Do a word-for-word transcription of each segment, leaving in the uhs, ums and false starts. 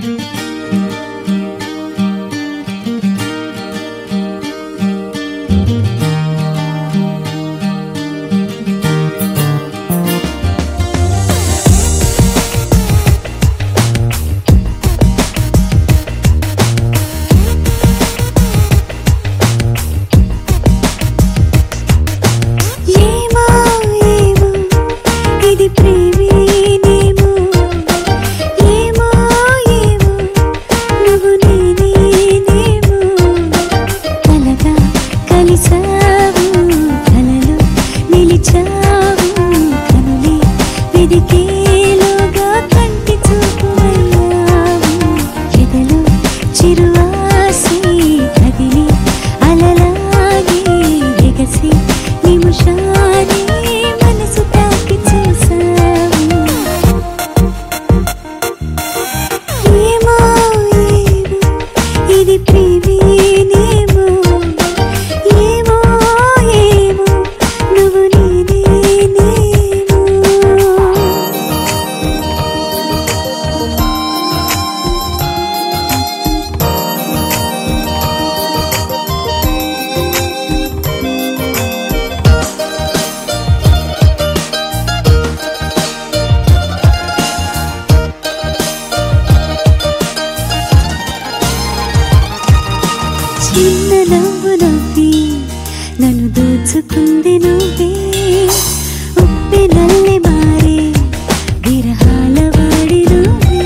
చిన్న నవ్వు నవ్వి నన్ను దోచుకుంది నువ్వే, ఉప్పి నల్లి మారే విరహాల వాడి నువ్వే.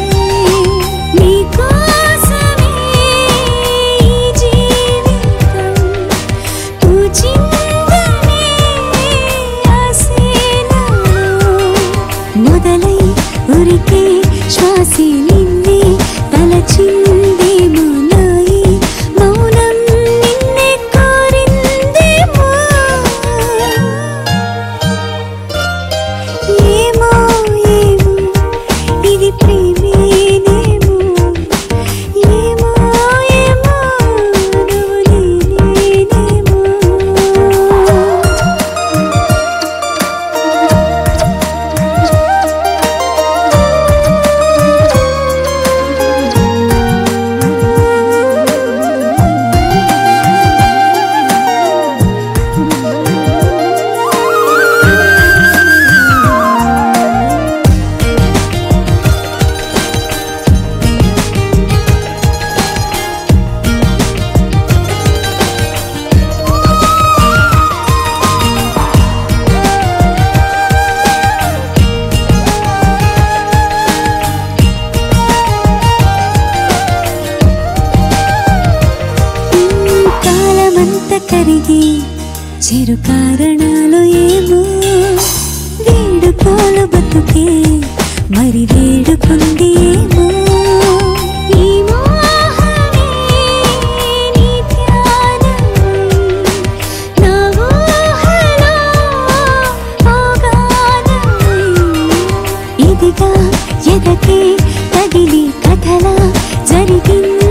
నీకోసమే ఈ జీవితం పూచిందనే ఆశలో మొదలై ఉరికే శ్వాసే నిన్నే తలచిందేమో నాయి మౌనం నిన్నే కోరిందేమో. ఏమో ఏమో ఇది ప్రేమేనేమో, ఏమో ఏమో నువ్వు నేనేనేమో. కరిగి చెరు కారణాలు ఏమో, వేడుకోలు బతుకే మరి వేడుకుంది ఏమో. ఈ మోహమే నీ ధ్యానం నా ఊహలో అవగాహనై ఇదిగా ఎదకే తగిలి కథలా జరిగింది